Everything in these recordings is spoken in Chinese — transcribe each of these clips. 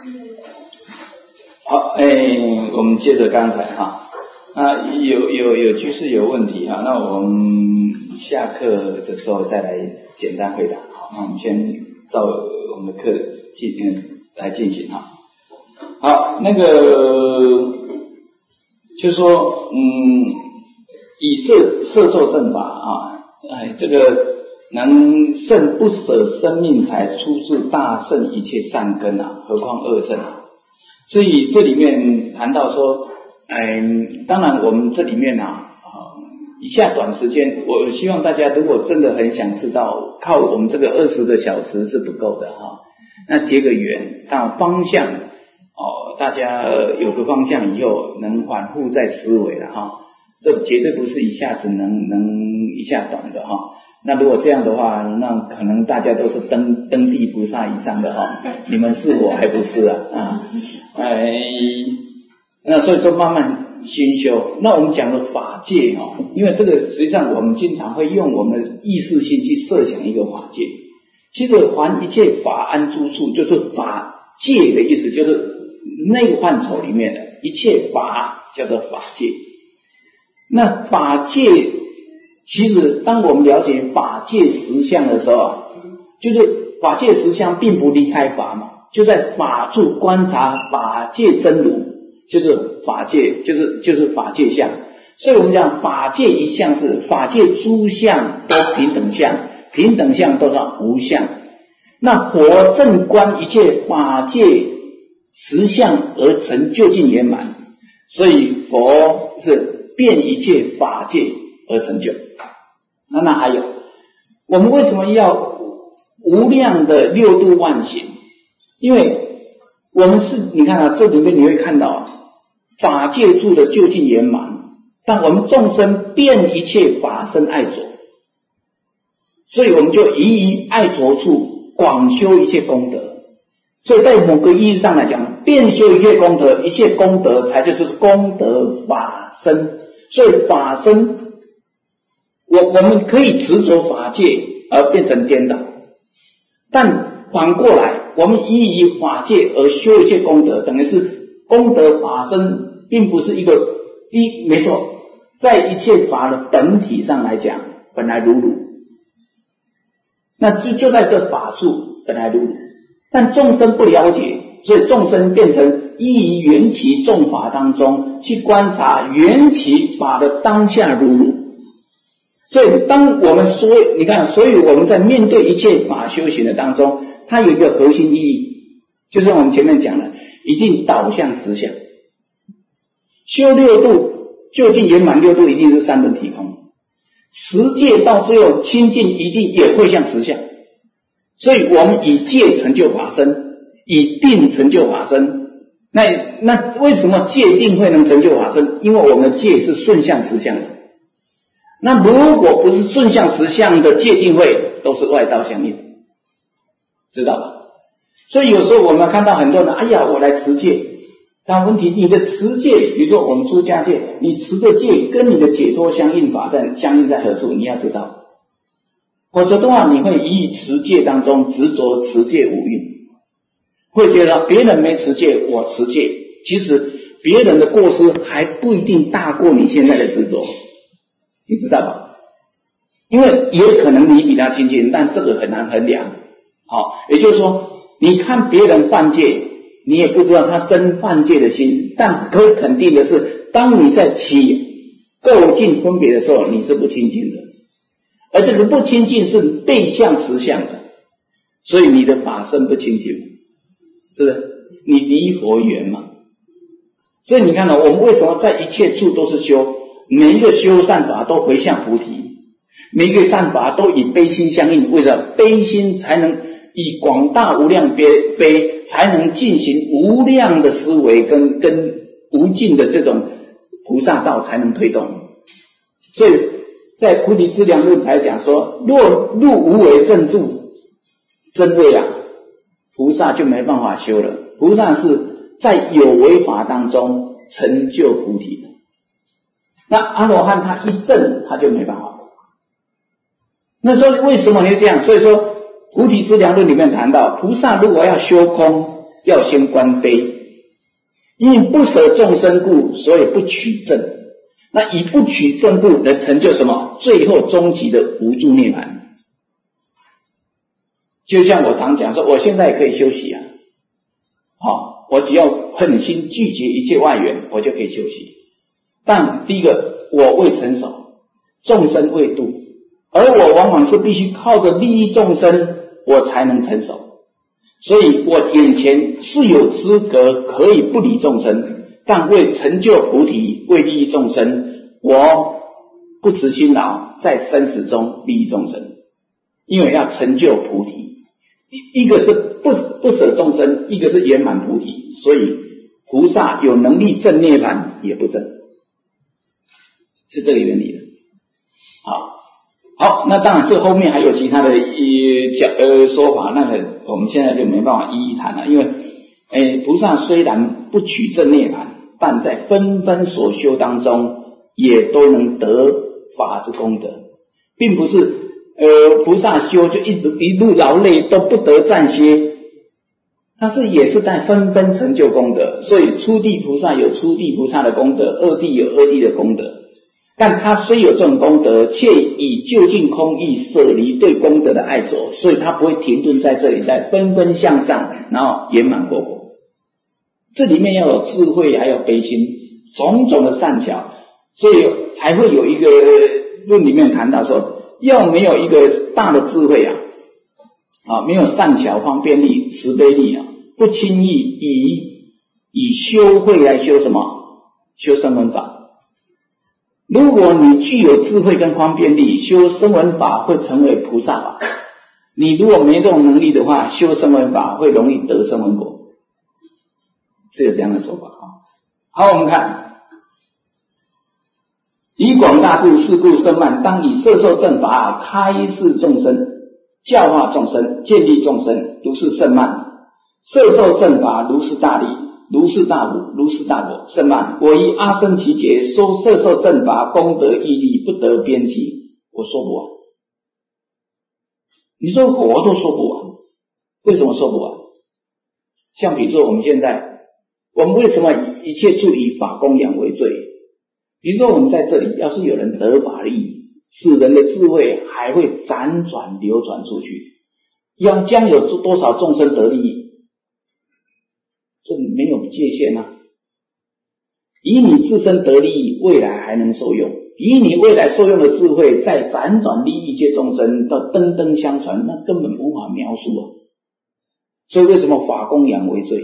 好，我们接着刚才哈，有居士有问题哈，那我们下课的时候再来简单回答。好，那我们先照我们的课来进行哈。好，那个就是说，以摄受正法啊，这个能胜不舍生命才出自大圣一切善根啊，何况恶圣啊。所以这里面谈到说，当然我们这里面以下短时间，我希望大家如果真的很想知道，靠我们这个20个小时是不够的哈。那结个缘，到方向大家有个方向以后，能反复再思维了哈。这绝对不是一下子能一下短的哈。那如果这样的话，那可能大家都是登地菩萨以上的哈，你们是我还不是啊？那所以说慢慢熏修。那我们讲的法界因为这个实际上我们经常会用我们的意识心去设想一个法界。其实凡一切法安诸处，就是法界的意思，就是那个范畴里面的一切法叫做法界。那法界其实当我们了解法界实相的时候就是法界实相并不离开法嘛，就在法处观察法界真如，就是法界，就是法界相。所以我们讲法界一相是法界诸相都平等相，平等相都是无相。那佛正观一切法界实相而成究竟圆满，所以佛是遍一切法界而成就。那还有，我们为什么要无量的六度万行？因为我们是，你看这里面你会看到法界处的究竟圆满，但我们众生遍一切法生爱着，所以我们就以爱着处广修一切功德。所以在某个意义上来讲，遍修一切功德，一切功德才就是功德法身。所以法身我们可以执着法界而变成颠倒，但反过来我们以法界而修一切功德，等于是功德法身，并不是一个没错，在一切法的本体上来讲本来如如，那就在这法处本来如如，但众生不了解，所以众生变成依于缘起众法当中去观察缘起法的当下如如。所以当我们说，你看，所以我们在面对一切法修行的当中，它有一个核心意义，就是我们前面讲的，一定导向实相。修六度究竟圆满六度一定是三轮体空，十界到最后清净一定也会向实相。所以我们以戒成就法身，以定成就法身。那为什么戒定会能成就法身？因为我们的戒是顺向实相的。那如果不是顺向实相的戒定慧，都是外道相应，知道吧？所以有时候我们看到很多人，我来持戒，但问题你的持戒，比如说我们出家戒，你持的戒跟你的解脱相应法相应在何处？你要知道，否则的话你会以持戒当中执着持戒五蕴，会觉得别人没持戒我持戒，其实别人的过失还不一定大过你现在的执着，你知道吧？因为也可能你比他亲近，但这个很难衡量。也就是说你看别人犯戒，你也不知道他真犯戒的心，但可以肯定的是，当你在起构境分别的时候，你是不亲近的，而这个不亲近是背向实相的，所以你的法身不清净，是不是？你离佛远嘛。所以你看我们为什么在一切处都是修，每一个修善法都回向菩提，每一个善法都以悲心相应，为了悲心才能以广大无量悲，才能进行无量的思维跟无尽的这种菩萨道才能推动。所以在菩提资粮论才讲说，若入无为正住真谓菩萨就没办法修了。菩萨是在有为法当中成就菩提的，那阿罗汉他一证他就没办法。那说为什么你这样？所以说菩提资粮论里面谈到，菩萨如果要修空， 要先观悲，因为不舍众生故，所以不取正。那以不取正故能成就什么？最后终极的无住涅槃。就像我常讲说，我现在也可以休息啊，我只要狠心拒绝一切外缘，我就可以休息。但第一个，我未成熟，众生未度，而我往往是必须靠着利益众生，我才能成熟。所以我眼前是有资格可以不理众生，但为成就菩提，为利益众生，我不辞辛劳，在生死中利益众生，因为要成就菩提。一个是不舍众生，一个是圆满菩提，所以菩萨有能力证涅槃也不证，是这个原理的。好，那当然这后面还有其他的说法，那个我们现在就没办法一一谈了。因为菩萨虽然不取证涅槃，但在纷纷所修当中也都能得法之功德，并不是菩萨修就一路劳累都不得暂歇，他也是在纷纷成就功德。所以初地菩萨有初地菩萨的功德，二地有二地的功德，但他虽有这种功德，却以究竟空义舍离对功德的爱着，所以他不会停顿在这里，在纷纷向上，然后圆满过果。这里面要有智慧，还有悲心，种种的善巧，所以才会有一个论里面谈到说，要没有一个大的智慧没有善巧方便力、慈悲力不轻易以修慧来修什么？修声闻法。如果你具有智慧跟方便力，修声闻法会成为菩萨法。你如果没这种能力的话，修声闻法会容易得声闻果，是有这样的说法。好，我们看以广大故，是故甚慢，当以摄受正法开示众生，教化众生，建立众生，如是甚慢。摄受正法如是大力，如是大武，如是大果，甚慢。我以阿僧祇劫说摄受正法，功德毅力不得边际，我说不完。你说我都说不完，为什么说不完？像比如说我们现在，我们为什么一切处以法供养为最？比如说我们在这里，要是有人得法利益，使人的智慧还会辗转流转出去，将有多少众生得利益？这没有界限啊！以你自身得利益，未来还能受用；以你未来受用的智慧，再辗转利益一切众生，到登登相传，那根本无法描述啊！所以为什么法供养为最？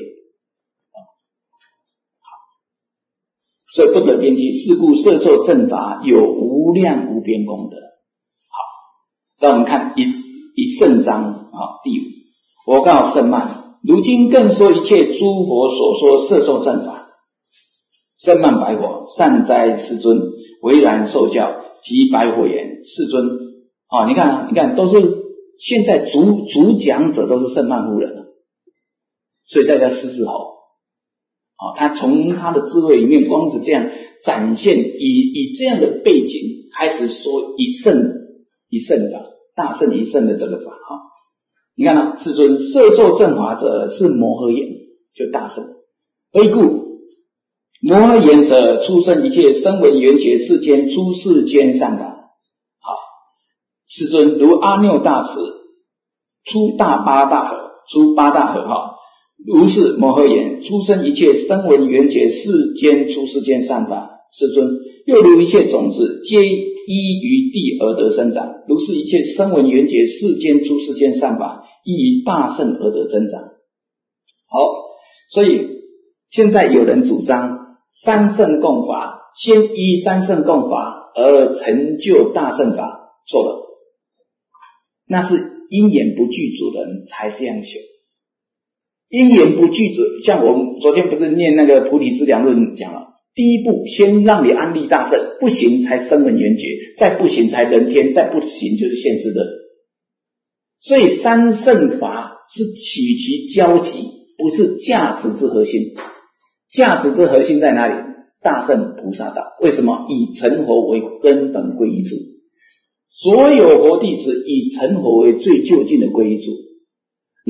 所以不得边际，是故摄受正法有无量无边功德。好，让我们看一圣章第5，我告甚慢。如今更说一切诸佛所说摄受正法，甚慢白火，善哉世尊，唯然受教。即白火言：世尊，你看，都是现在主讲者都是甚慢夫人，所以在叫狮子吼。他从他的智慧里面，光是这样展现，以这样的背景开始说一圣法，大圣一圣的这个法你看世尊摄受正法者是摩诃言，就大圣。何以故？摩诃言者，出生一切声闻缘觉世间出世间善法。世尊如阿耨大慈，出八大河，如是摩诃言，出生一切声闻缘觉世间出世间善法。世尊又如一切种子，皆依于地而得生长，如是一切声闻缘觉世间出世间善法，亦以大圣而得增长。好，所以现在有人主张三圣共法，先依三圣共法而成就大圣法，错了。那是因缘不具足的人才这样修。因缘不具足，像我们昨天不是念那个菩提资粮论讲了，第一步先让你安立大圣，不行才声闻缘觉，再不行才人天，再不行就是现世的。所以三圣法是取其交集，不是价值之核心。价值之核心在哪里？大圣菩萨道。为什么？以成佛为根本归依处。所有佛弟子以成佛为最就近的归依处。那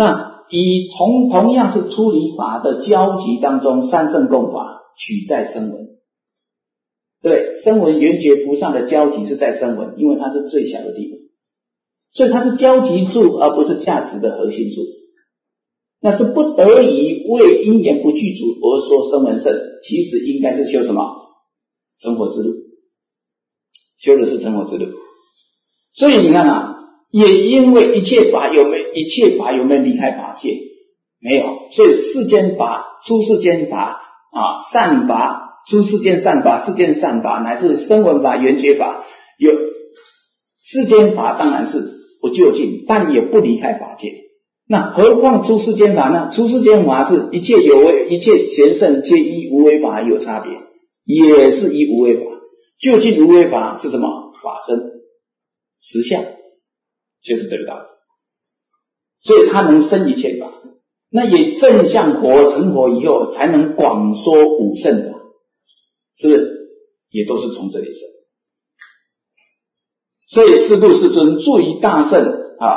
以同样是出离法的交集当中，三圣共法取在声闻，对不对？声闻缘觉菩萨的交集是在声闻，因为它是最小的地方，所以它是交集处而不是价值的核心处。那是不得已为因缘不具足而说声闻圣，其实应该是修什么？成佛之路，修的是成佛之路。所以你看啊，也因为一切法有没有离开法界？没有，所以世间法、出世间法善法、出世间善法、世间善法，乃至声闻法、缘觉法，有世间法当然是不究竟，但也不离开法界。那何况出世间法呢？出世间法是一切有为、一切贤圣皆依无为法有差别，也是依无为法。究竟无为法是什么？法身实相，就是这个道理。所以它能生一切法，那也正向佛成佛以后才能广说五圣法，是不是？也都是从这里生。所以自度世尊住于大圣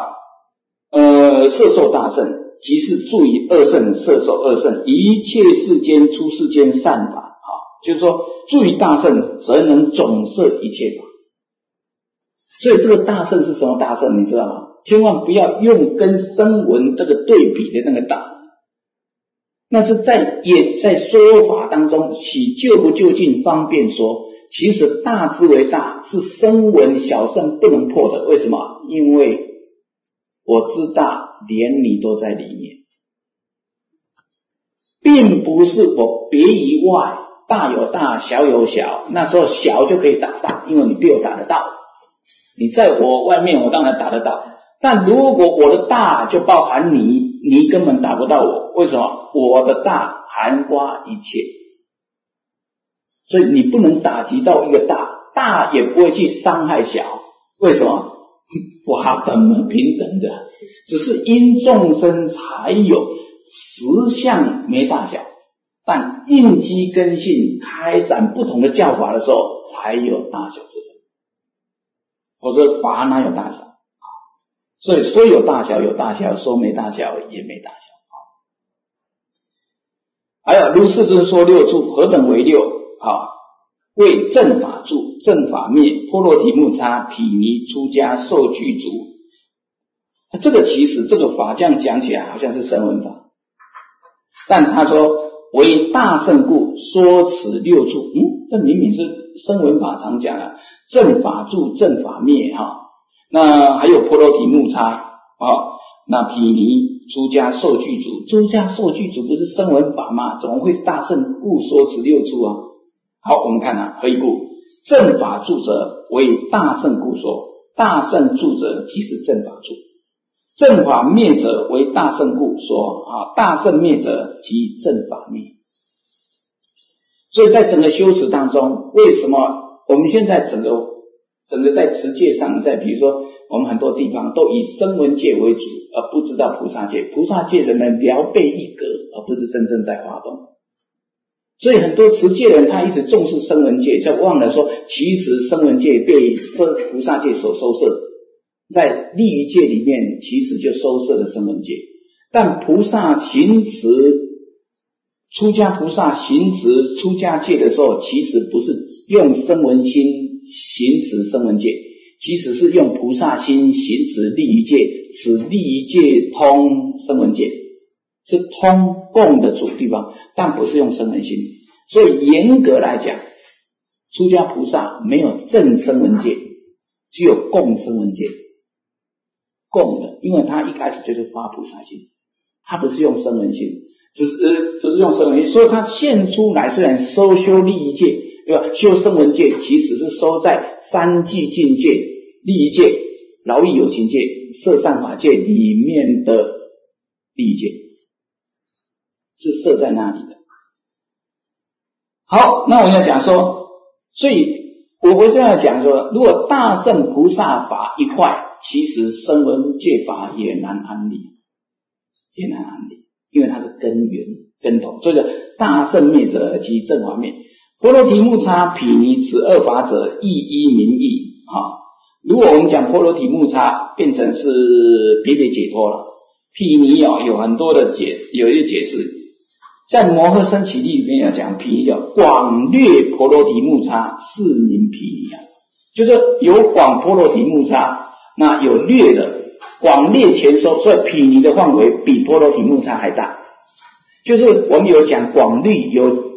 摄受大圣，即是住于二圣，摄受二圣，一切世间出世间善法就是说住于大圣，则能总摄一切法。所以这个大圣是什么大圣你知道吗？千万不要用跟声闻这个对比的那个大，那是在说法当中起究不究竟方便说，其实大之为大，是声闻小圣不能破的。为什么？因为我知大连你都在里面，并不是我别于外，大有大，小有小，那时候小就可以打大，因为你比我打得到，你在我外面我当然打得到，但如果我的大就包含你，你根本打不到我。为什么？我的大涵括一切，所以你不能打击到一个大，大也不会去伤害小。为什么？法本平等的，只是因众生才有实相没大小，但应机根性开展不同的教法的时候才有大小之分，否则法哪有大小所以说有大小有大小，说没大小也没大小还有如世尊说六处何等为六为正法住、正法灭、波罗提木叉、毗尼、出家、受具足。这个其实这个法这样讲起来好像是声闻法，但他说为大圣故说此六处，这明明是声闻法常讲正法住、正法灭那还有波罗提木叉那毗尼、出家、受具足。出家受具足不是声闻法吗？怎么会是大圣故说此六处好，我们看何以故？正法住者为大圣故说，大圣住者即是正法住。正法灭者为大圣故说大圣灭者即正法灭。所以在整个修持当中，为什么我们现在整个在持戒上，在比如说我们很多地方都以声闻戒为主，而不知道菩萨戒。菩萨戒人们聊备一格，而不是真正在发动。所以很多持戒人他一直重视声闻戒，就忘了说其实声闻戒被菩萨戒所收摄，在利益戒里面其实就收摄了声闻戒。但菩萨行持出家菩萨行持出家戒的时候，其实不是用声闻心行持声闻戒，其实是用菩萨心行持利益戒，使利益戒通声闻戒，是通共的主地方，但不是用声闻心。所以严格来讲，出家菩萨没有正声闻戒，只有共声闻戒，共的，因为他一开始就是发菩萨心，他不是用声闻心，不是用声闻心，所以他现出来虽然修利益戒，对吧？修声闻戒其实是收在三聚境界、利益戒、劳逸有情戒、摄善法戒里面的利益戒，是设在那里的。好，那我要讲说，所以我现在讲说，如果大圣菩萨法一块，其实声闻戒法也难安立，因为它是根源根头。所以大圣灭者即正法灭。波罗提木叉、毗尼此二法者，一一名义如果我们讲波罗提木叉变成是别解脱了， 毗尼有很多的有一个解释，在摩诃僧祇力里面要讲毗尼叫广略婆罗提木叉，是名毗尼就是有广婆罗提木叉，那有略的广略全收，所以毗尼的范围比婆罗提木叉还大。就是我们有讲广律，有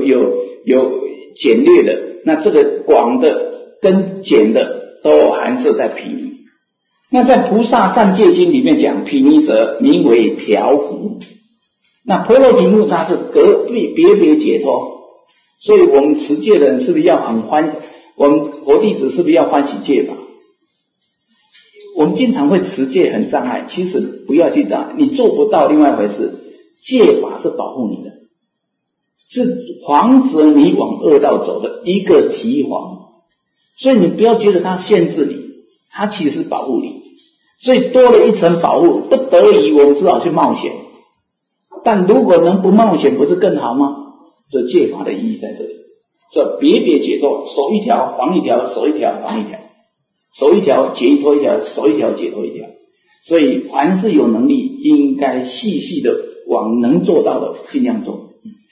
简略的，那这个广的跟简的都含摄在毗尼。那在菩萨善戒经里面讲毗尼者名为调伏，那婆罗提木叉是别解脱，所以我们持戒的人是不是要很我们佛弟子是不是要欢喜戒法？我们经常会持戒很障碍，其实不要去障碍，你做不到另外一回事，戒法是保护你的，是防止你往恶道走的一个提防，所以你不要觉得它限制你，它其实保护你，所以多了一层保护，不得已我们只好去冒险，但如果能不冒险不是更好吗？这戒法的意义在这里，这别解脱，守一条防一条，守一条防一条，守一条解脱一条，守一条解脱一条，所以凡是有能力应该细细的往能做到的尽量做。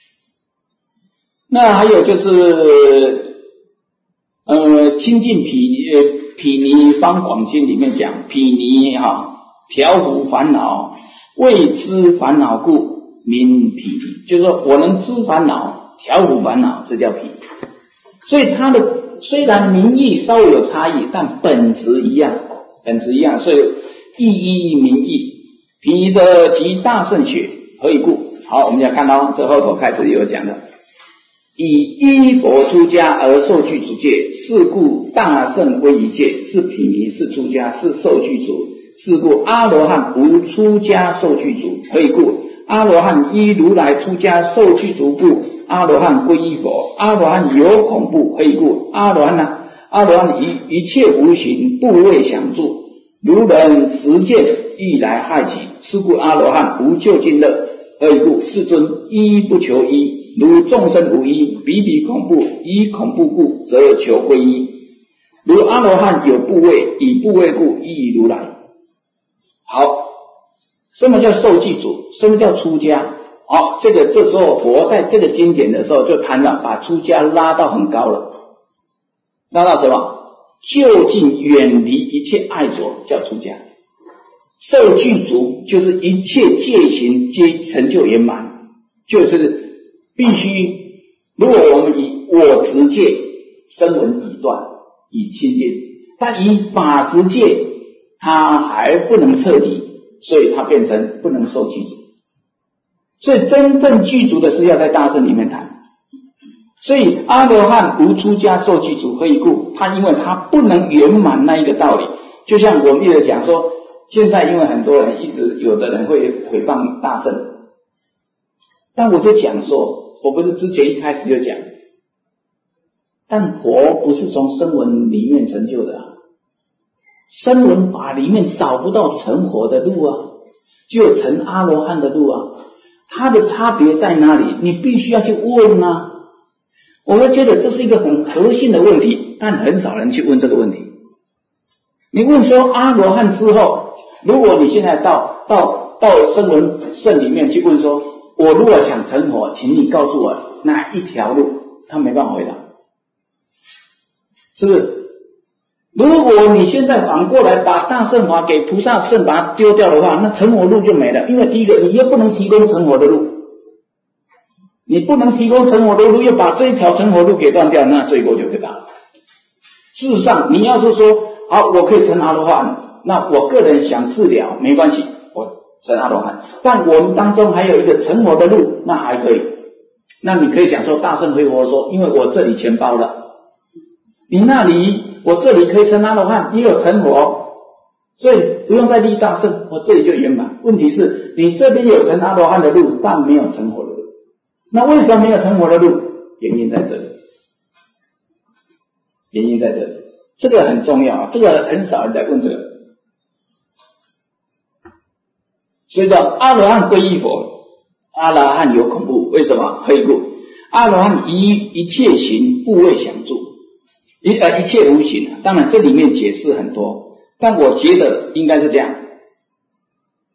那还有就是清净毗尼方广经里面讲毗尼调伏烦恼，为知烦恼故名毗尼，就是说我能知烦恼调伏烦恼，这叫毗尼。所以它的虽然名义稍微有差异，但本质一样，所以意义名义。毗尼者即大圣学，何以故？好，我们要看到这后头开始有讲的，以依佛出家而受具足戒，是故大圣归于戒，是毗尼，是出家，是受具足，是故阿罗汉无出家受具足。何以故？阿罗汉依如来出家受具足故，阿罗汉归依佛。阿罗汉有恐怖，何以故？阿罗汉一切无形不为想住，如人持剑欲来害己，是故阿罗汉无究竟乐。何以故？世尊依不求依，如众生无依，彼恐怖，依恐怖故，则求归依。如阿罗汉有部位，以部位故依如来。好，什么叫受具足？什么叫出家？好，这时候佛在这个经典的时候就谈到把出家拉到很高了，拉到什么？就近远离一切爱着叫出家。受具足就是一切戒行皆成就圆满，就是必须，如果我们以我执戒声闻已断已清净，但以法执戒它还不能彻底，所以它变成不能受具足。所以真正具足的是要在大圣里面谈。所以阿罗汉无出家受具足，何以故？他因为他不能圆满那一个道理，就像我们一直讲说，现在因为很多人有的人会诽谤大圣，但我就讲说，我不是之前一开始就讲，但佛不是从声闻里面成就的声闻法里面找不到成佛的路只有成阿罗汉的路它的差别在哪里？你必须要去问我会觉得这是一个很核心的问题，但很少人去问这个问题。你问说阿罗汉之后，如果你现在到声闻圣里面去问说，我如果想成佛，请你告诉我哪一条路，他没办法回答，是不是？如果你现在反过来把大乘法给菩萨圣把它丢掉的话，那成佛路就没了。因为第一个你又不能提供成佛的路，你不能提供成佛的路，又把这一条成佛路给断掉，那罪过就更大了。事实上你要是说好我可以成阿罗汉，那我个人想治疗没关系，我成阿罗汉，但我们当中还有一个成佛的路，那还可以。那你可以讲说大圣回佛说，因为我这里全包了，你那里我这里可以成阿罗汉，也有成佛，所以不用再立大圣，我这里就圆满。问题是你这边有成阿罗汉的路，但没有成佛的路。那为什么没有成佛的路？原因在这里，这个很重要这个很少人在问这个。所以说阿罗汉归依佛，阿罗汉有恐怖，为什么？何以故？阿罗汉一切行不为想住，一切无形当然这里面解释很多，但我觉得应该是这样，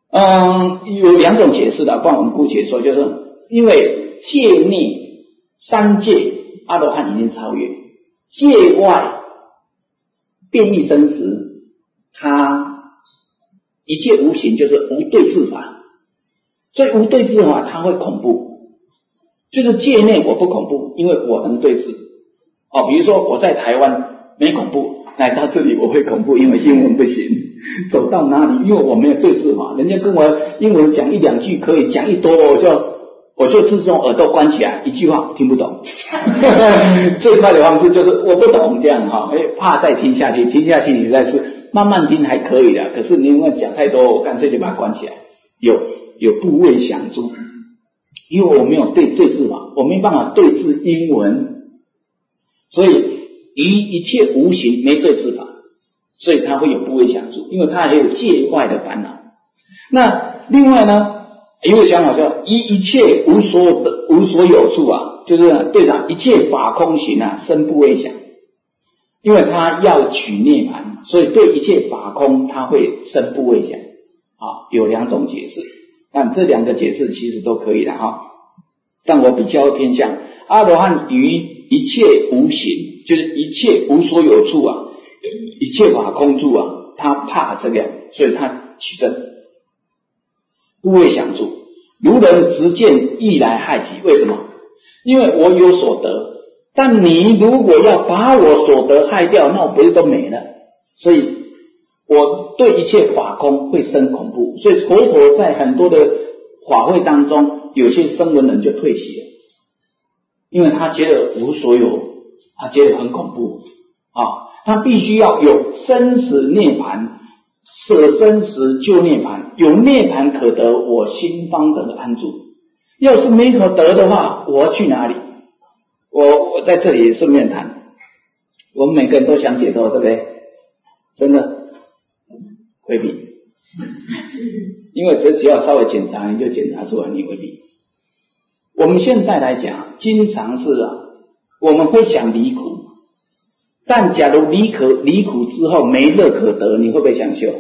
有两种解释的，不然我们姑且说，就是因为界内三界阿罗汉已经超越，界外变异生死，他一切无形，就是无对治法，所以无对治法它会恐怖，就是界内我不恐怖，因为我能对治。比如说我在台湾没恐怖，来到这里我会恐怖，因为英文不行，走到哪里因为我没有对治法，人家跟我英文讲一两句可以，讲一多我就自动耳朵关起来，一句话听不懂最快的方式就是我不懂这样怕再听下去你实在是慢慢听还可以的，可是你因为讲太多，我干脆就把它关起来。有部位想住，因为我没有对治法，我没办法对治英文，所以一切无形没对治法，所以他会有部位想住，因为他还有界外的烦恼。那另外呢，有个想法叫一切无所有处就是对一切法空行生部位想，因为他要取涅槃，所以对一切法空他会生部位想。有两种解释，但这两个解释其实都可以的但我比较偏向阿罗汉于一切无形，就是一切无所有处一切法空处他怕这个，所以他取证部位想住，如人直见意来害己。为什么？因为我有所得，但你如果要把我所得害掉，那我不是都没了？所以我对一切法空会生恐怖，所以佛陀在很多的法会当中，有些声闻人就退席了，因为他觉得无所有，他觉得很恐怖他必须要有生死涅槃，舍生死救涅槃，有涅槃可得，我心方得安住。要是没可得的话，我要去哪里？我在这里顺便谈，我们每个人都想解脱，对不对？真的回避，因为只要稍微检查，你就检查出来你回避。我们现在来讲，经常是我们会想离苦，但假如离苦之后没乐可得，你会不会想修？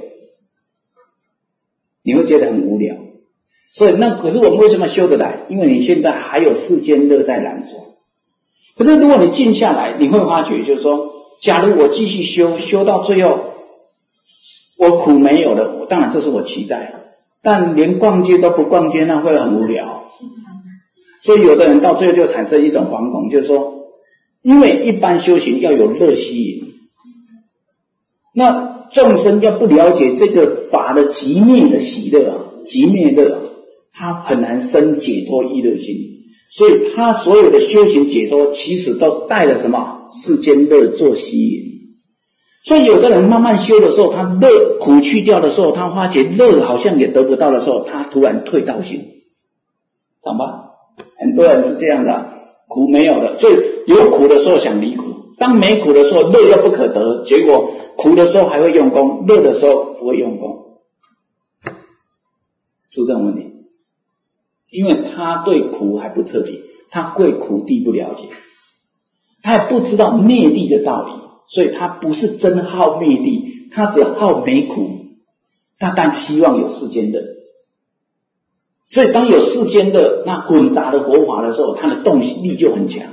你会觉得很无聊。所以可是我们为什么修得来？因为你现在还有世间乐在燃烧。可是如果你静下来，你会发觉就是说，假如我继续修到最后我苦没有了，当然这是我期待，但连逛街都不逛街，那会很无聊。所以有的人到最后就产生一种惶恐，就是说，因为一般修行要有乐吸引，那众生要不了解这个法的极灭的喜乐极灭乐他很难生解脱意乐心，所以他所有的修行解脱其实都带了什么世间乐做吸引。所以有的人慢慢修的时候，他乐苦去掉的时候，他发觉乐好像也得不到的时候，他突然退道心，懂吧？很多人是这样的，苦没有了，所以有苦的时候想离苦，当没苦的时候乐又不可得，结果苦的时候还会用功，乐的时候不会用功，出这种问题。因为他对苦还不彻底，他对苦地不了解，他也不知道灭地的道理，所以他不是真好灭地，他只好没苦，他但希望有世间的。所以当有世间的那混杂的佛法的时候，他的动力就很强，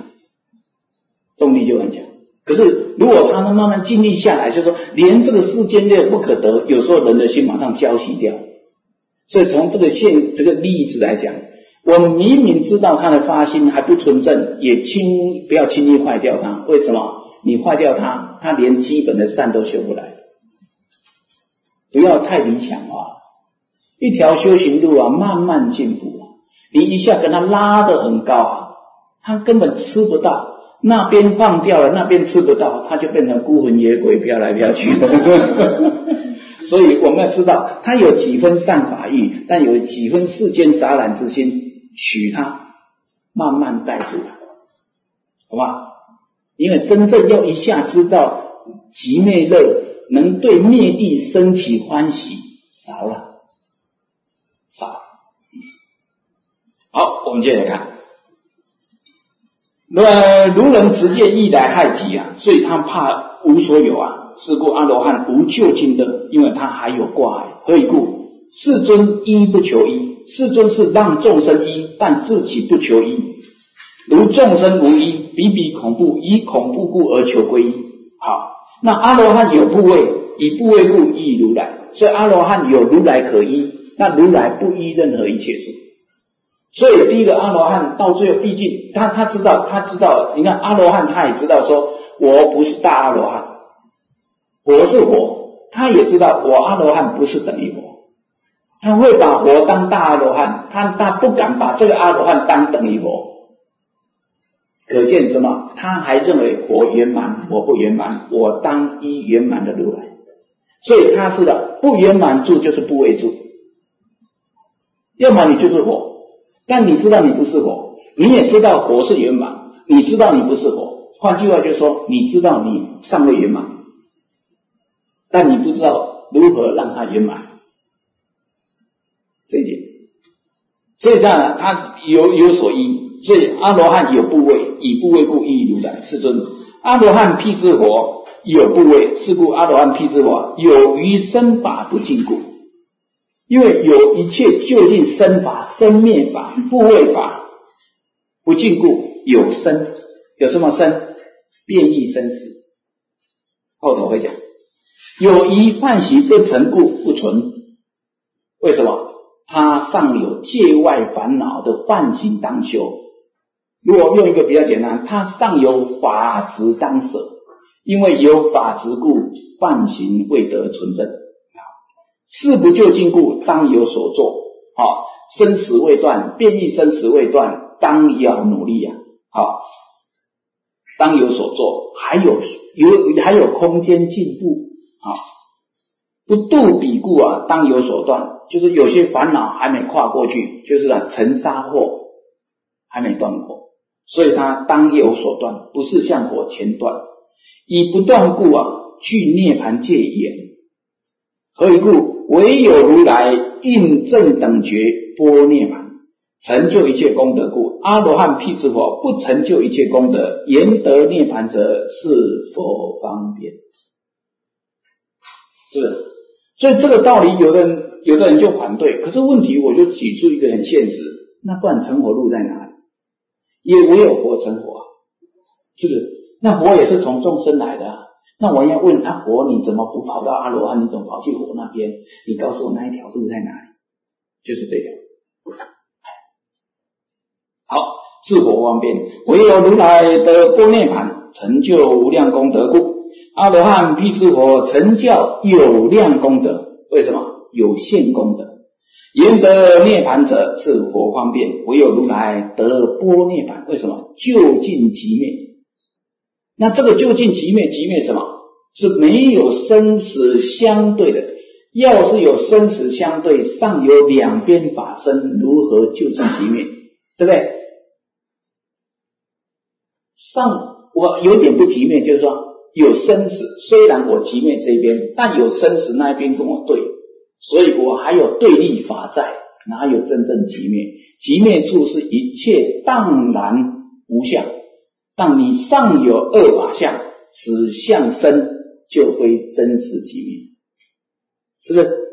可是如果他能慢慢静力下来，就是说连这个世间的不可得，有时候人的心马上浇熄掉。所以从这个例子来讲，我们明明知道他的发心还不纯正，也不要轻易坏掉他。为什么？你坏掉他，他连基本的善都修不来。不要太理想化，一条修行路慢慢进步你一下跟他拉得很高他根本吃不到，那边放掉了，那边吃不到，他就变成孤魂野鬼飘来飘去所以我们要知道，他有几分善法欲，但有几分世间杂染之心，取他慢慢带出来，好吧？因为真正要一下知道极灭乐能对灭地升起欢喜，少了。好，我们接着看，如人直见意来害己所以他无所有是故阿罗汉无究竟乐，因为他还有挂碍。何以故？ 世尊依不求依，世尊是让众生依，但自己不求依。如众生无依，比比恐怖，以恐怖故而求归依。好，那阿罗汉有部位，以部位故依如来，所以阿罗汉有如来可依，那如来不依任何一切事。所以第一个阿罗汉到最后，毕竟他知道，你看阿罗汉他也知道说，我不是大阿罗汉，我是佛，他也知道我阿罗汉不是等于佛，他会把佛当大阿罗汉，他不敢把这个阿罗汉当等于佛。可见什么？他还认为佛圆满，我不圆满，我当依圆满的如来。所以他是的，不圆满住就是不为住，要么你就是佛，但你知道你不是佛，你也知道佛是圆满，你知道你不是佛。换句话就是说，你知道你尚未圆满，但你不知道如何让它圆满，这一点。所以这样他有所依。所以阿罗汉有部位，以部位故依如来，世尊。阿罗汉辟支佛有部位，是故阿罗汉辟支佛有余生法不尽故。因为有一切究竟生法、生灭法、部位法不尽故，有生，有什么生？变异生死。后头会讲，有一犯习不成故不存。为什么？他尚有界外烦恼的犯行当修。如果用一个比较简单，他尚有法执当舍，因为有法执故，犯行未得纯正。事不就近故，当有所作。生死未断，变异生死未断，当要努力啊！当有所作，还有空间进步啊！不度彼故啊，当有所断，就是有些烦恼还没跨过去，就是尘沙惑还没断过。所以他当有所断，不是像火前断。以不断故啊，具涅槃戒言。何以故？唯有如来应正等觉般涅槃，成就一切功德故。阿罗汉辟支佛不成就一切功德，言得涅槃者，是佛方便。是不是？所以这个道理有的人就反对，可是问题我就举出一个很现实，那不然成佛路在哪里？也唯有佛成佛啊，是不是？那佛也是从众生来的啊。那我要问佛你怎么不跑到阿罗汉，你怎么跑去佛那边？你告诉我那一条路在哪里？就是这条。好，是佛方便，唯有如来得般涅槃，成就无量功德故。阿罗汉辟支佛成就有量功德，为什么？有限功德。言得涅槃者，是佛方便，唯有如来得般涅槃。为什么？究竟寂灭。那这个究竟寂灭，寂灭什么？是没有生死相对的。要是有生死相对，尚有两边法身，如何究竟寂灭？对不对？我有点不寂灭，就是说有生死，虽然我寂灭这一边，但有生死那一边跟我对，所以我还有对立法在，哪有真正寂灭？寂灭处是一切荡然无相。当你尚有恶法相，此相生就非真实寂灭，是不是？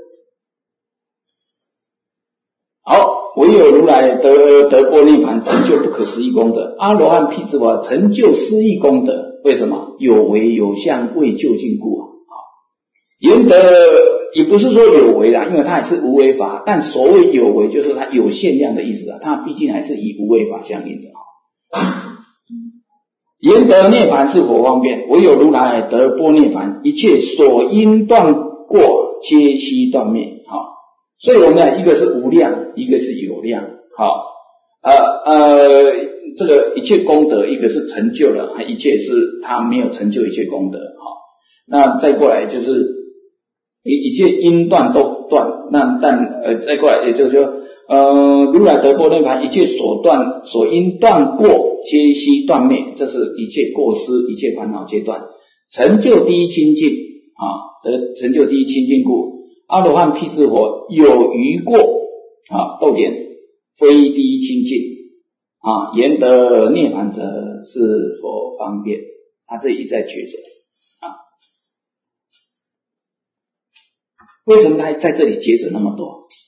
好，唯有如来得般涅槃，成就不可思议功德。阿罗汉辟支佛成就思议功德，为什么？有为有相，未究竟故啊。言得也不是说有为啦，因为它也是无为法，但所谓有为就是它有限量的意思啊，它毕竟还是以无为法相应的啊。言得涅槃是佛方便，唯有如来得般涅槃，一切所因断过，皆悉断灭。所以我们讲，一个是无量，一个是有量。这个一切功德，一个是成就了，一切是他没有成就一切功德。那再过来就是一切因断都断，再过来也就是说，如来得般涅槃，一切所因断过，皆悉断灭，这是一切过失，一切烦恼皆断，成就第一清净得成就第一清净故。阿罗汉辟支佛有余过逗点，非第一清净言得涅槃者，是佛方便。他这一再抉择为什么他在这里抉择那么多？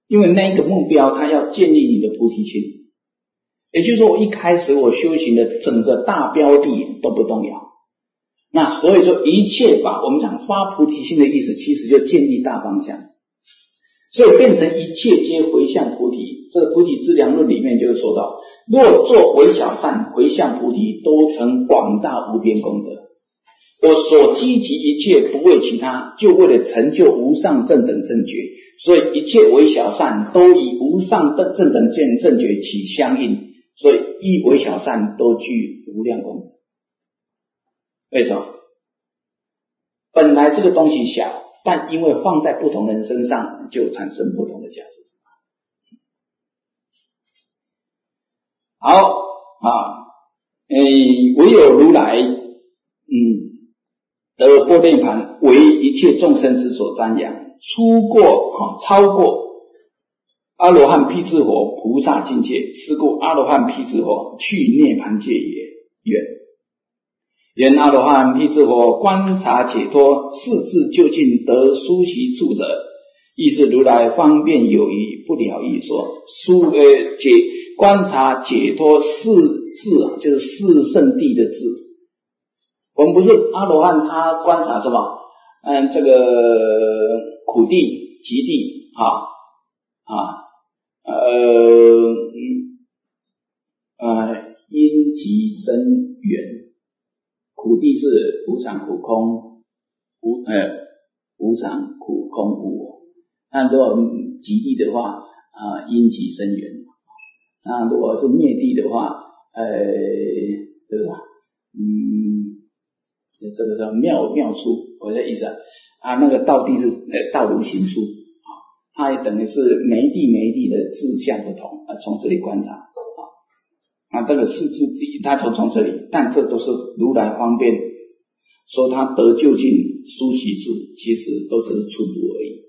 因为那一个目标它要建立你的菩提心，也就是说我一开始我修行的整个大标的都不动摇。那所以说一切法，我们讲发菩提心的意思，其实就建立大方向，所以变成一切皆回向菩提。这个菩提资粮论里面就说到，若作为小善回向菩提，都成广大无边功德。我所积集一切不为其他，就为了成就无上正等正觉，所以一切为小善都以无上正等正觉起相应，所以一为小善都具无量功德。为什么？本来这个东西小，但因为放在不同人身上，就产生不同的价值。好唯有如来得般涅盘，为一切众生之所瞻仰，超过阿罗汉辟支佛菩萨境界，是故阿罗汉辟支佛去涅盘界也远。原阿罗汉辟支佛观察解脱，是自究竟得殊习处者，亦是如来方便有余不了义说。观察解脱四智就是四圣谛的智。我们不是阿罗汉，他观察什么？这个苦谛、极谛因极生缘。苦谛是无常苦空，无常苦空无我。那如果极谛的话，因极生缘。那如果是灭谛的话，这个这个叫妙出，我的意思那个道谛是道如行出它也等于是每一地的志向不同从这里观察那这个四智第一，他从这里，但这都是如来方便说他得究竟殊习处，其实都只是初步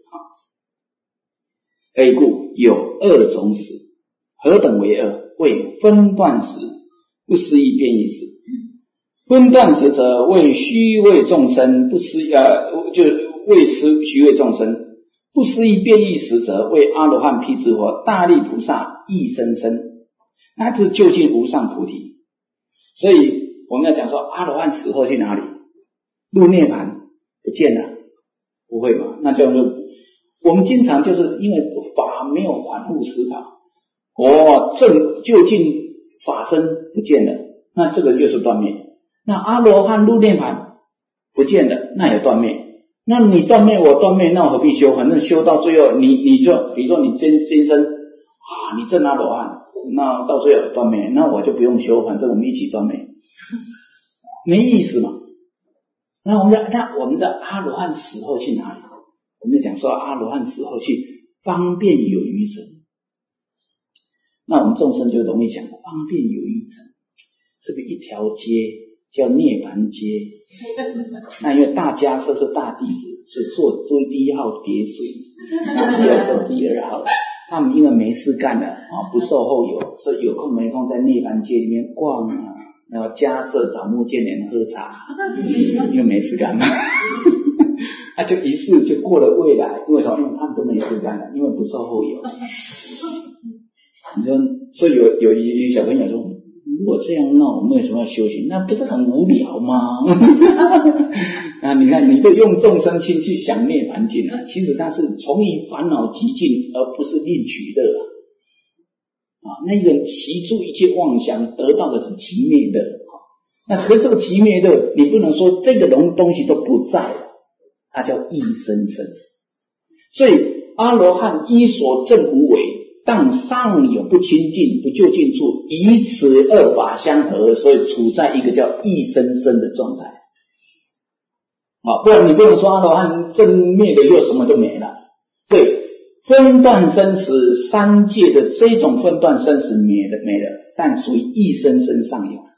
而已故有二种死，何等为二？为分段时，不思议变异时。分段时者，为虚位众生，就是为虚位众生。不思议变异时者，为阿罗汉辟支佛、大力菩萨一生生，乃至究竟无上菩提。所以我们要讲说，阿罗汉死后去哪里？入涅盘不见了，不会嘛？那就是我们经常就是因为法没有反复思考，正究竟法身不见了，那这个又是断灭。那阿罗汉入涅盘不见了，那也断灭。那你断灭我断灭，那我何必修？反正修到最后你就比如说你今生你证阿罗汉，那到最后断灭，那我就不用修，反正我们一起断灭，没意思嘛。那我们的阿罗汉死后去哪里？我们讲说阿罗汉死后去方便有余者。那我们众生就容易讲方便有余者，是不是一条街叫涅盘街？那因为大家说是大弟子，是坐第一号别墅，要坐第二号。他们因为没事干了不受后有，所以有空没空在涅盘街里面逛然后家舍找木建连喝茶，因为没事干嘛。就一世就过了未来，因为什么？因为他们都没事干了，因为不受后有。你说，所以有小朋友说，如果这样，那我们为什么要修行？那不是很无聊吗？你看，你都用众生心去想涅盘经其实它是从于烦恼极尽，而不是另取乐那个习住一切妄想，得到的是极灭乐那和这个极灭乐，你不能说这个东西都不在了，它叫异生生。所以阿罗汉依所证无为，但尚有不清净不究竟处，以此二法相合，所以处在一个叫异生生的状态不然你不能说阿罗汉证灭了又什么都没了。对，分段生死三界的这种分段生死没了，但属于异生生上有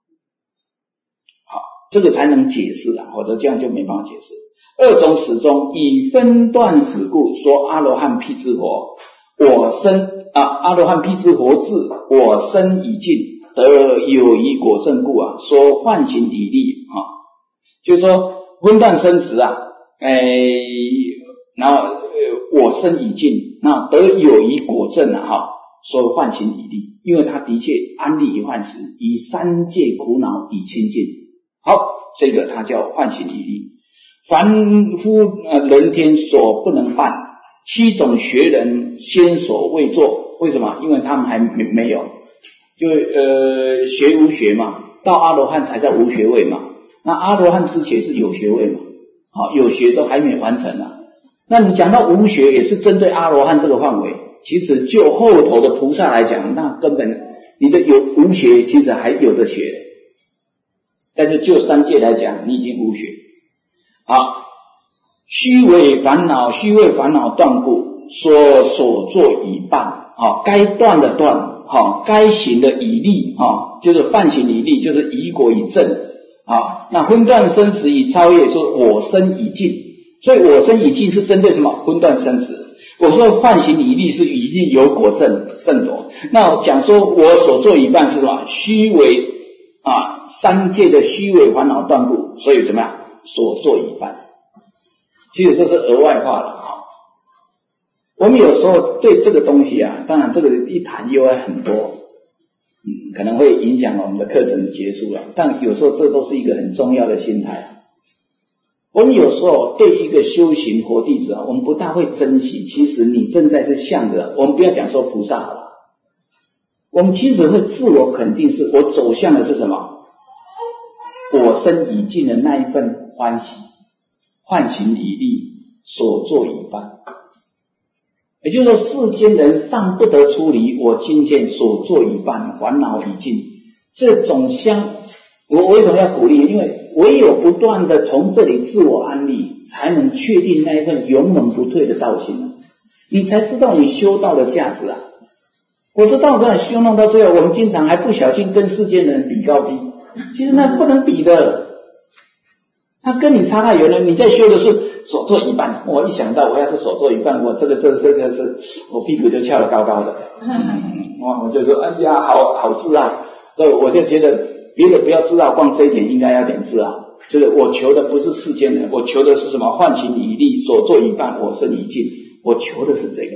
这个才能解释否则这样就没办法解释。二种死中以分段死故，说阿罗汉辟支佛我生阿罗汉辟支佛智我生已尽，得有余果证故说幻行以利就是说分段生死然后我生已尽，那得有余果证所唤醒以利，因为他的确安立于幻时，以三界苦恼以清净。好，这个他叫唤醒以利。凡夫人天所不能办，7种学人先所未做。为什么？因为他们还没有，就学无学嘛，到阿罗汉才叫无学位嘛。那阿罗汉之前是有学位嘛，有学都还没完成啊。那你讲到无学，也是针对阿罗汉这个范围。其实就后头的菩萨来讲，那根本你的无学其实还有的学，但是就三界来讲，你已经无学。好，虚伪烦恼断故，所作已办，该断的断，该行的已立，就是犯行已立，就是以果已正。那分断生死已超越，说我生已尽。所以我生已尽是针对什么？分断生死。我说犯行已立是已立有果正果。那讲说我所做一半是什么？虚伪三界的虚伪烦恼断故，所以怎么样？所做一半。其实这是额外化了我们有时候对这个东西当然这个一谈又会很多，可能会影响我们的课程的结束了。但有时候这都是一个很重要的心态我们有时候对一个修行活弟子我们不大会珍惜，其实你正在是向着，我们不要讲说菩萨好了，我们其实会自我肯定，是我走向的是什么？我生已尽的那一份欢喜，唤醒以利，所作已办。也就是说，世间人尚不得出离，我今天所作已办，烦恼已尽。这种我为什么要鼓励？因为唯有不断的从这里自我安立，才能确定那一份永猛不退的道心你才知道你修道的价值我知道这样修弄到最后，我们经常还不小心跟世间人比高低，其实那不能比的。他跟你差太远了，你在修的是所作一半。我一想到我要是所作一半，我这个是我屁股就翘得高高的。我就说哎呀，好自傲。所以我就觉得别的不要自傲，光这一点应该要点自傲。就是我求的不是世间人，我求的是什么？唤醒以利，所作一半，我生已尽。我求的是这个。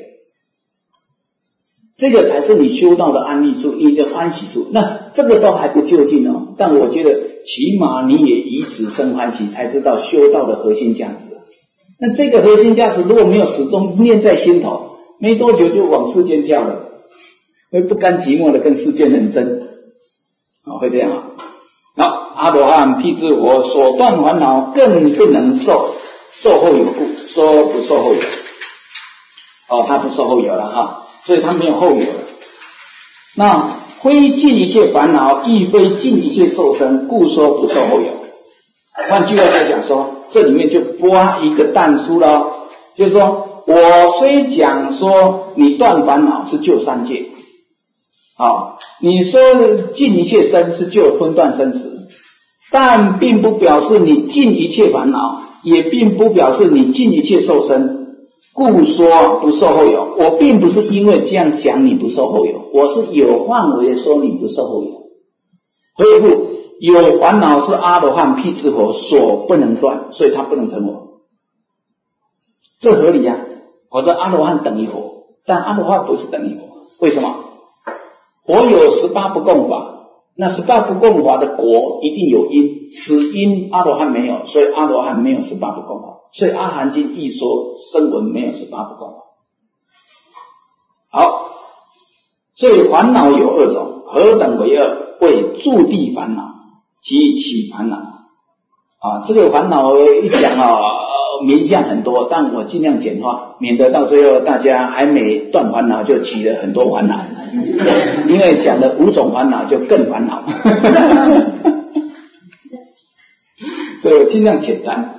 这个才是你修道的安立处，你的欢喜处。那这个都还不究竟但我觉得起码你也以此生欢喜，才知道修道的核心价值。那这个核心价值如果没有始终念在心头，没多久就往世间跳了，会不甘寂寞的跟世间人争会这样阿罗汉辟支佛所断烦恼更不能受后有故，说不受后有他不受后有了所以他没有后有了。那非尽一切烦恼，亦非尽一切受生，故说不受后有。换句话来讲说，这里面就拨一个但书了就是说我虽讲说你断烦恼是救三界你说尽一切生是救分断生死，但并不表示你尽一切烦恼，也并不表示你尽一切受生，故说不受后有。我并不是因为这样讲你不受后有，我是有范围的说你不受后有。何以故？有烦恼是阿罗汉辟支佛所不能断，所以他不能成佛。这合理我说阿罗汉等于佛，但阿罗汉不是等于佛。为什么？佛有18不共法，那18不共法的果一定有因，此因阿罗汉没有，所以阿罗汉没有18不共法。所以阿含经一说声闻没有18不共法。好，所以烦恼有2种，何等为2？为住地烦恼及起烦恼这个烦恼一讲名相很多，但我尽量简化，免得到最后大家还没断烦恼就起了很多烦恼，因为讲了5种烦恼就更烦恼所以我尽量简单。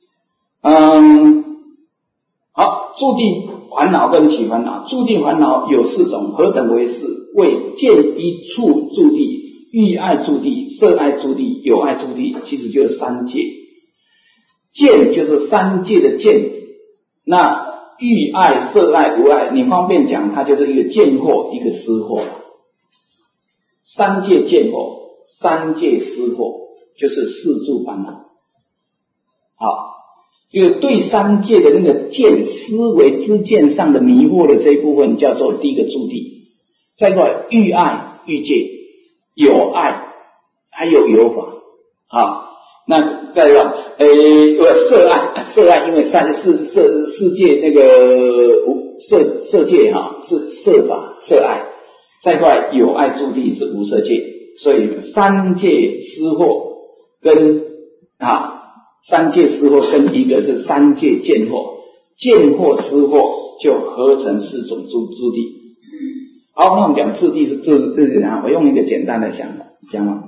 好，住地烦恼跟起烦恼。住地烦恼有4种，何等为4？为见一处住地，欲爱住地，色爱住地，有爱住地，其实就是3界。见就是3界的见，那欲爱、色爱、无爱，你方便讲它就是一个见惑，一个思惑。3界见惑，3界思惑，就是4住烦恼。好， 就是对三界的那个见思维之见上的迷惑的这一部分叫做第一个住地。再过来欲爱欲界，有爱还有有法啊。那再来色爱，因为世界那个色界是色法色爱。再过来有爱住地是无色界，所以三界失惑跟三界失惑跟一个是三界见惑，见惑失惑就合成四种住地。好，那我们讲住地是我用一个简单的想法讲嘛。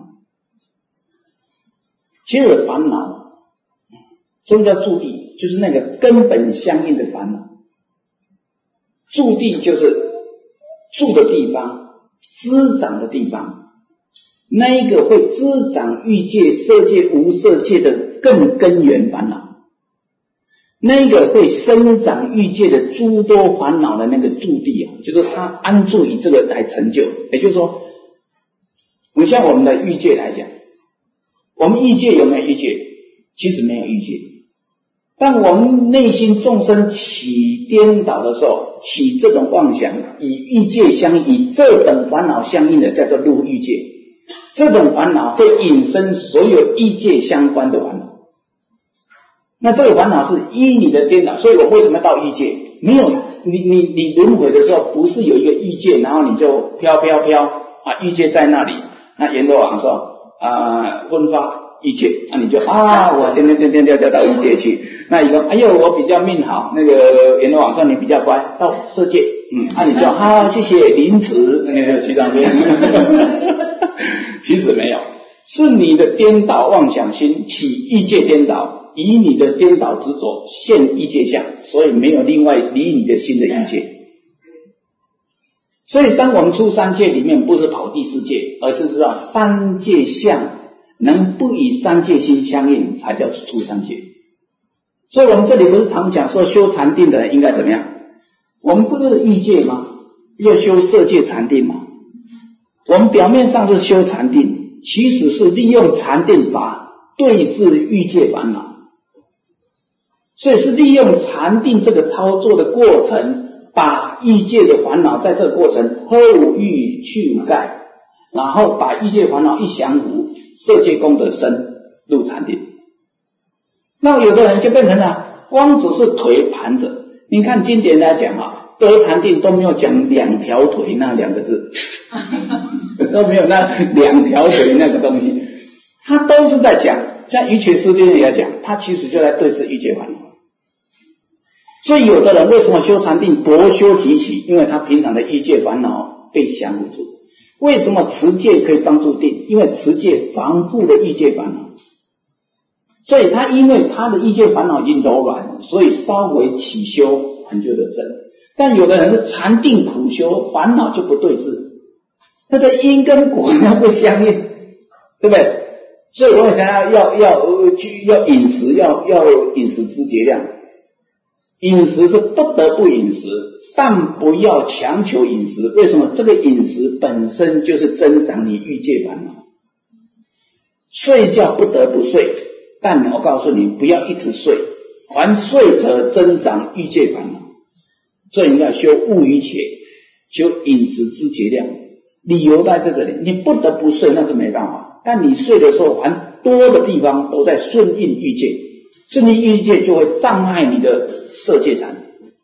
其实烦恼，什么叫住地？就是那个根本相应的烦恼。住地就是住的地方，滋长的地方，那一个会滋长欲界、色界、无色界的更根源烦恼，那一个会生长欲界的诸多烦恼的那个住地就是它安住以这个来成就。也就是说，像我们的欲界来讲，我们欲界有没有欲界？其实没有欲界。当我们内心众生起颠倒的时候，起这种妄想，以欲界相应，以这等烦恼相应的叫做入欲界。这种烦恼会引申所有欲界相关的烦恼。那这个烦恼是依你的颠倒，所以我为什么到欲界？没有你轮回的时候，不是有一个欲界，然后你就飘欲界在那里。那阎罗王说分发欲界，你就我颠掉到欲界去。那一个我比较命好，那个阎罗王说你比较乖，到色界，你就谢谢临子，那个去那边。其实没有，是你的颠倒妄想心起欲界颠倒，以你的颠倒执着现欲界相，所以没有另外离你的心的欲界。所以当我们出三界里面，不是跑第四界，而是知道三界相能不以三界心相应，才叫出三界。所以我们这里不是常讲说修禅定的人应该怎么样？我们不是欲界吗？要修色界禅定吗？我们表面上是修禅定，其实是利用禅定法对治欲界烦恼。所以是利用禅定这个操作的过程，把欲界的烦恼在这个过程偷欲去盖，然后把欲界烦恼一降伏，色界功德深入禅定。那有的人就变成了光只是腿盘着。你看经典来讲得禅定都没有讲两条腿那两个字，都没有那两条腿那个东西，他都是在讲，像瑜伽师弟也讲，他其实就在对治欲界烦恼。所以有的人为什么修禅定薄修极其？因为他平常的欲界烦恼被降伏住。为什么持戒可以帮助定？因为持戒防护了欲界烦恼。所以他因为他的欲界烦恼已经柔软，所以稍微起修很就得真。但有的人是禅定苦修，烦恼就不对治，他的因跟果要不相应，对不对？所以我想要饮食，要饮食之节量。饮食是不得不饮食，但不要强求饮食。为什么？这个饮食本身就是增长你欲界烦恼。睡觉不得不睡，但我告诉你，不要一直睡，凡睡者增长欲界烦恼。所以你要修物于且，修饮食之节量。理由在这里，你不得不睡那是没办法，但你睡的时候，凡多的地方都在顺应欲界，顺应欲界就会障碍你的色界禅。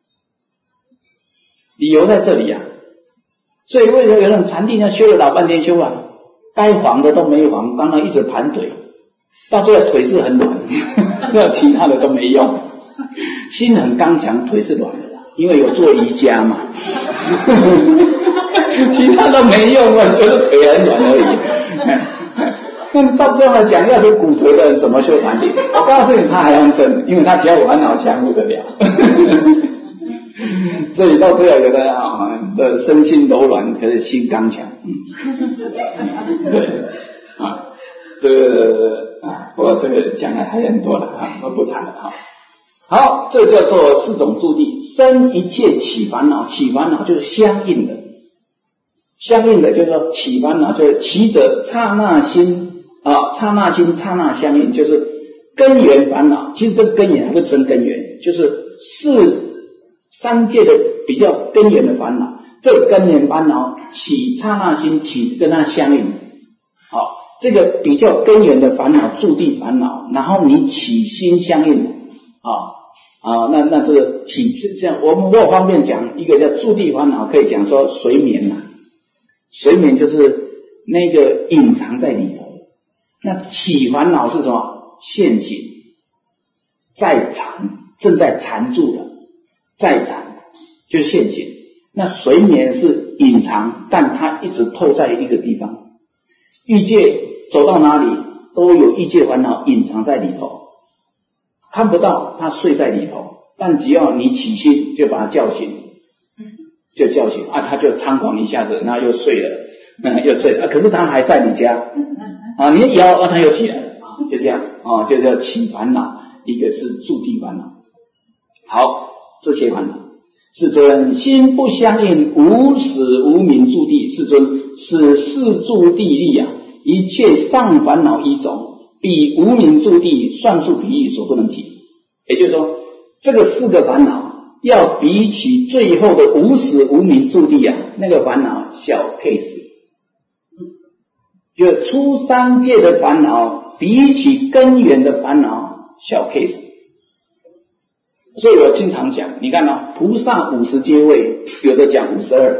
理由在这里所以为什么有人禅定要修了老半天修该黄的都没黄，刚刚一直盘腿，到最后腿是很软，那其他的都没用。心很刚强，腿是软的因为有做瑜伽嘛。其他都没用就是腿很软而已。那么到这样来讲，要是骨折的人怎么修禅定？我告诉你，他还用真，因为他只要烦恼降伏得了。所以到最后有的的身心柔软，可是心刚强。对这个不过这个将来还很多了我不谈了好，这叫做四种住地。生一切起烦恼，起烦恼就是相应的，相应的就是说起烦恼就是起者刹那心刹那相应，就是根源烦恼，其实这个根源还不真根源，就是三界的比较根源的烦恼。这个根源烦恼起刹那心起跟它相应，好，这个比较根源的烦恼住地烦恼，然后你起心相应，那这个起这样，我们如果方便讲一个叫住地烦恼，可以讲说随眠随眠就是那个隐藏在里头。那起烦恼是什么？现行在缠，正在缠住的，在缠就是现行。那随眠是隐藏，但它一直透在一个地方。欲界走到哪里都有欲界烦恼隐藏在里头，看不到，它睡在里头，但只要你起心就把它叫醒，它就猖狂一下子，然后又睡了，又睡了，可是它还在你家你一摇它又起来了，就这样就叫起烦恼。一个是住地烦恼。好，这些烦恼，世尊心不相应，无始无明住地。世尊使四住地力一切上烦恼一种，比无明住地算数比喻所不能及。也就是说，这个四个烦恼要比起最后的无始无明住地那个烦恼小 case。就出三界的烦恼比起根源的烦恼小 case。所以我经常讲，你看菩萨50阶位，有的讲52。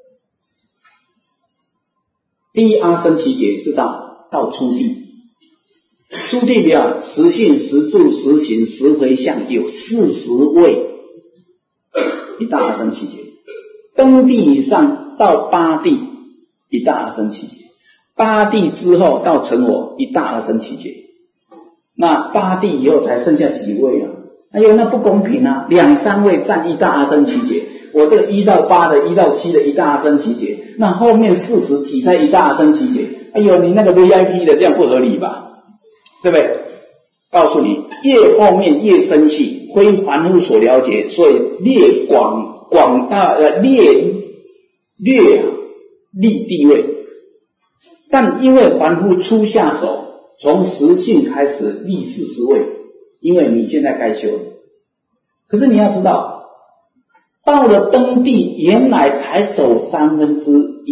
第一阿僧祇劫是到初地，初地表实性、实住、实行、实回向有40位，一大阿僧祇劫。登地以上到8地，一大阿僧祇劫。8地之后到成佛，一大阿僧祇劫。那8地以后才剩下几位哎呦，那不公平2、3位占一大阿僧祇劫，我这个1到8的、1到7的一大阿僧祇劫，那后面40挤在一大阿僧祇劫，哎呦，你那个 VIP 的这样不合理吧？对不对？告诉你，越后面越深细，非凡夫所了解，所以列广大列立地位。但因为凡夫初下手，从实性开始立40位，因为你现在该修了。可是你要知道，到了登地，原来才走1/3，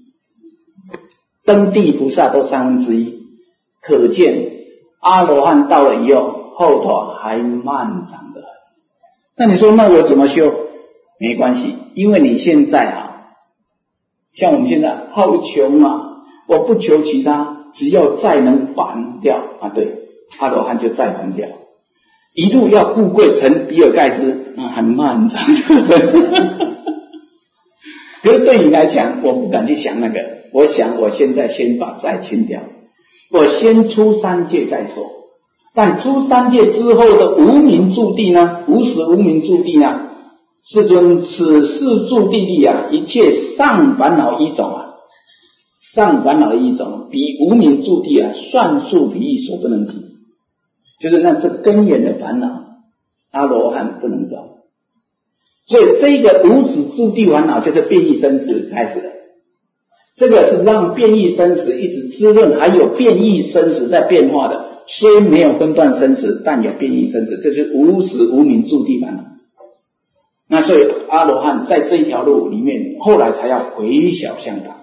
登地菩萨都1/3，可见阿罗汉到了以后，后头还漫长的很。那你说，那我怎么修？没关系，因为你现在像我们现在好穷我不求其他，只要再能反掉对，阿罗汉就再反掉。一路要富贵成比尔盖茨，很漫长的。可是对你来讲，我不敢去想那个。我想我现在先把债清掉，我先出三界再说。但出三界之后的无明住地呢？无始无明住地呢？世尊此四住地力一切上烦恼一种上烦恼的一种，比无明住地算数比喻所不能及。就是那这根源的烦恼，阿罗汉不能断。所以这个无始住地烦恼就是变异生死开始的。这个是让变异生死一直滋润，还有变异生死在变化的，虽没有分段生死，但有变异生死，这是无始无明住地烦恼。那所以阿罗汉在这一条路里面，后来才要回小向大。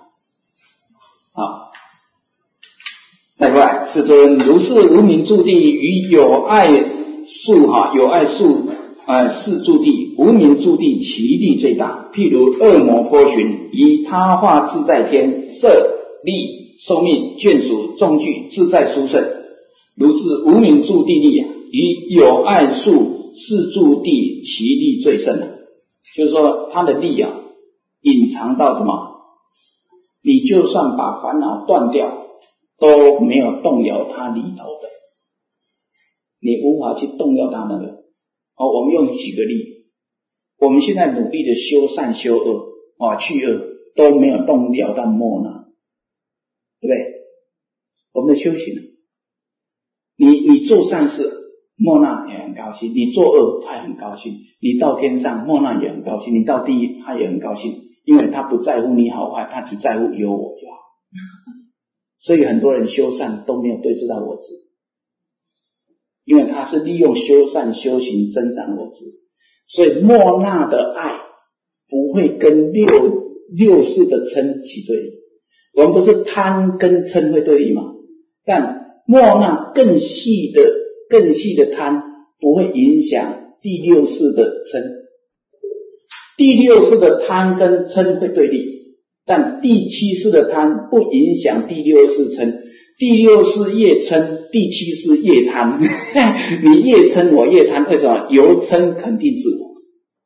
再过来，世尊如是无明住地与有爱数是住地，无明住地其力最大。譬如恶魔波旬，以他化自在天，色力寿命眷属众聚自在殊胜。如是无明住地力与有爱数是住地其力最胜就是说他的力隐藏到什么？你就算把烦恼断掉，都没有动摇它里头的，你无法去动摇它那个。我们用几个例，我们现在努力的修善修恶去恶，都没有动摇到莫那，对不对？我们的修行，你做善事，莫那也很高兴；你做恶，他也很高兴。你到天上，莫那也很高兴；你到地狱，他也很高兴，因为他不在乎你好坏，他只在乎有我就好。所以很多人修善都没有对治到我执， 因为它是利用修善修行增长我执，所以莫那的爱不会跟六识的嗔起对立。我们不是贪跟嗔会对立吗？但莫那更细的贪不会影响第六识的嗔。第六识的贪跟嗔会对立，但第七识的贪不影响第六识嗔。第六识越嗔，第七识越贪。你越嗔我越贪，为什么？由嗔肯定自我。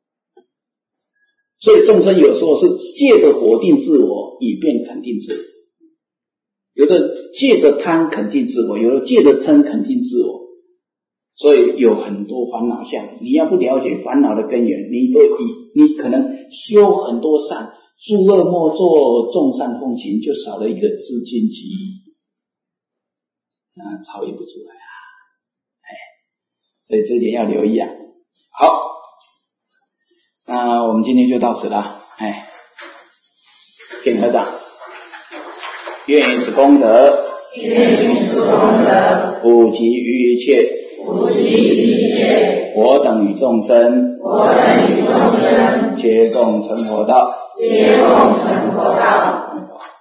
所以众生有时候是借着否定自我以便肯定自我，有的借着贪肯定自我，有的借着嗔肯定自我，所以有很多烦恼相。你要不了解烦恼的根源，你可能修很多善，诸恶莫作，众善奉行，就少了一个知尽其意，超越不出来啊！所以这一点要留意啊。好，那我们今天就到此了。请合掌，愿以此功德，普及于一切，我等与众生，皆共成佛道。